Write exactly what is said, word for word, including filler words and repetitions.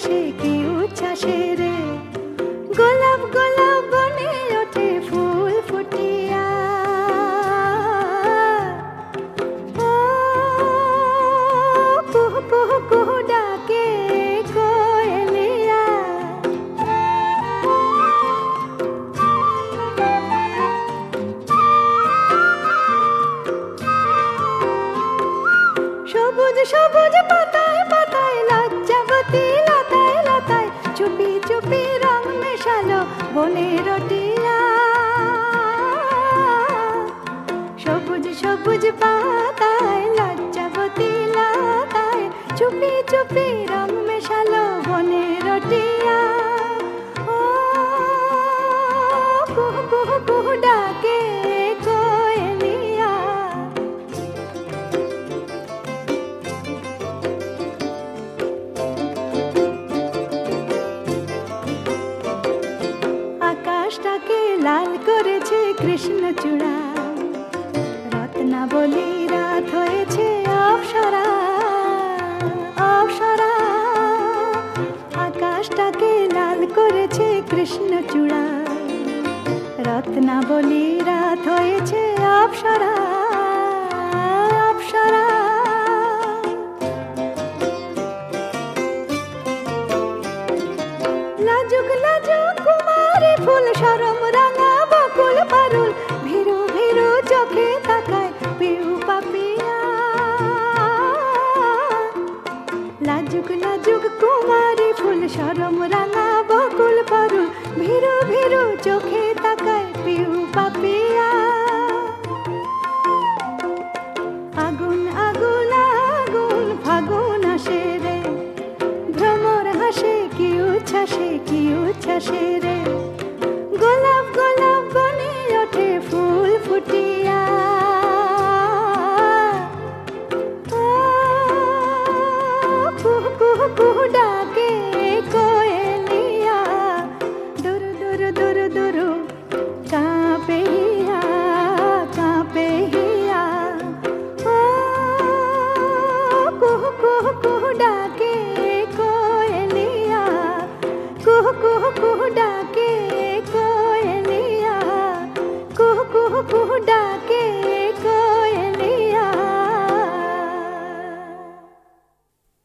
হাসে কি উচ্ছ্বাসে রে। গোলাপ গোলাপ বনে ওঠে ফুল ফুটিয়া, ও কুহু কুহু কুহু ডাকে কোয়েলিয়া। সবুজ সবুজ পাতায় পাতায় লজ্জাবতী লতায় লতায় চুপি চুপি রং মেশালো বনের টিয়া। সবুজ সবুজ পাতায় লজ্জাবতী লতায় চুপি চুপি রং মেশালো বনের টিয়া। ও কুহু কুহু কুহু ডাকে কোয়েলিয়া। আকাশটাকে লাল করেছে কৃষ্ণচূড়া, রত্নাবলী রাত হয়েছে অপ্সরা অপ্সরা। আকাশটাকে লাল করেছে কৃষ্ণচূড়া, রত্নাবলী রাত হয়েছে অপ্সরা অপ্সরা। লাজুক লাজুক কুমারী ফুল সরম রাঙা বকুল পারুল ভীরু ভীরু চোখে তাকায় পিউ পাপিয়া। লাজুক লাজুক কুমারী ফুল সরম রাঙা বকুল পারুল ভীরু ভীরু চোখে তাকায় পিউ পাপিয়া। আগুন আগুন আগুন ফাগুন আসে রে, ভ্রমর হাসে কি উচ্ছ্বাসে কি উচ্ছ্বাসে রে।